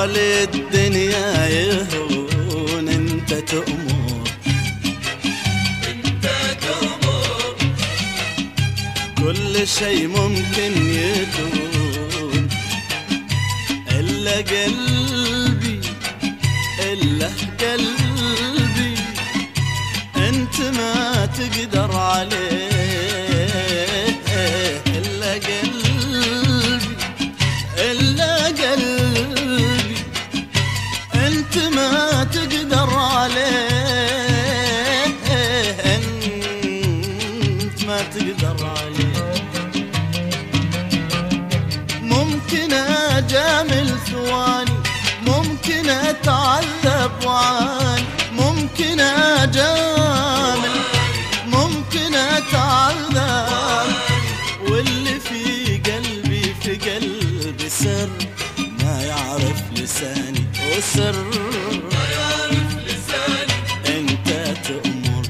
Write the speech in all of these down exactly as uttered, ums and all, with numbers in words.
حال الدنيا يهون انت تأمر، انت تأمر كل شي ممكن يكون إلا قلبي، إلا قلبي انت ما تقدر عليه، إلا قلبي إلا قلبي انت ما تقدر عليه، انت ما تقدر عليه. ممكن اجامل ثواني، ممكن اتعذب وعاني، ممكن اجامل ممكن اتعذب، واللي في قلبي في قلبي سر ما يعرف لساني، وسر ما يعرف لساني انت تأمر.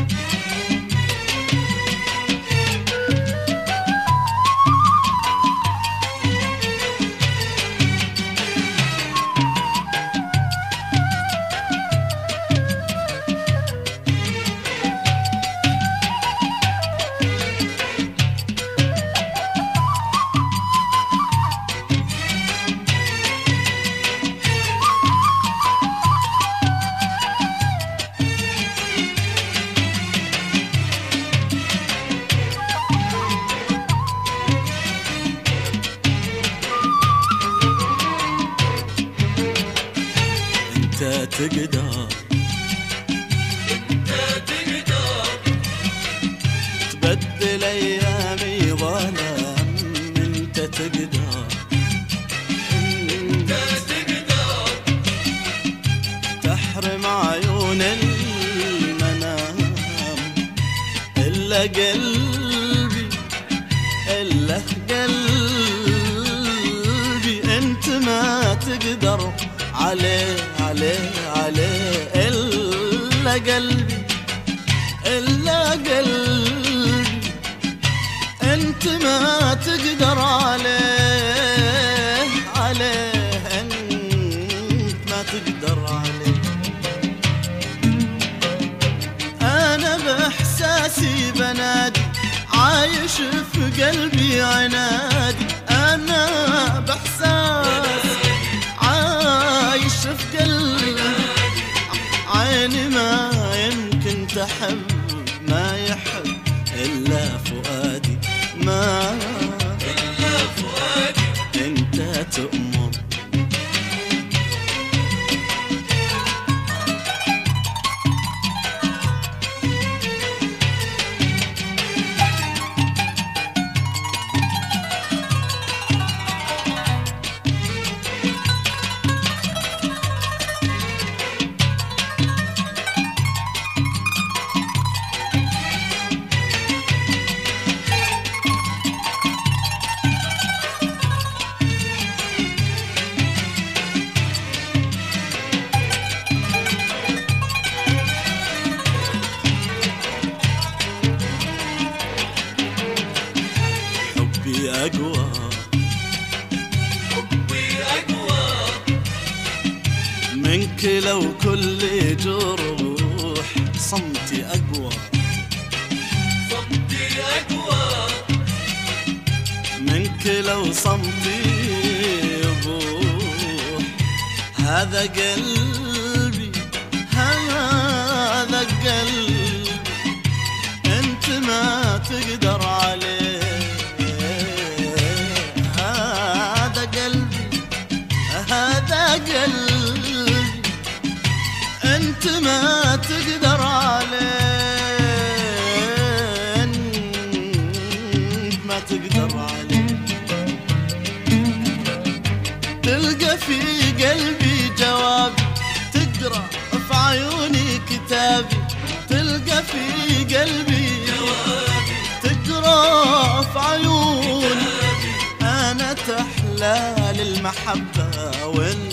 انت تقدر انت تقدر تبدل ايامي ظلام، انت تقدر انت تقدر تحرم عيون المنام، إلا قلبي إلا قلبي انت ما تقدر عليه عليه عليه، إلا قلبي إلا قلبي انت ما تقدر عليه عليه، انت ما تقدر عليه. انا باحساسي بنادي عايش في قلبي عنادي، انا باحساسي عايش في قلبي، عيني ما يمكن تحب ما يحب إلا فؤادي، ما إلا فؤادي انت تأمر. حبي أقوى حبي أقوى منك لو كل جروح، صمتي أقوى صمتي أقوى منك لو صمتي يبوح. هذا قلبي هذا قلبي انت ما تقدر عليه، هذا قلبي هذا قلبي انت ما تقدر عليه، انت ما تقدر عليه. تلقى في قلبي جوابي، تقرأ في عيوني كتابي، تلقى في قلبي جوابي تقرأ في عيوني، أنا تحلى للمحبة وانت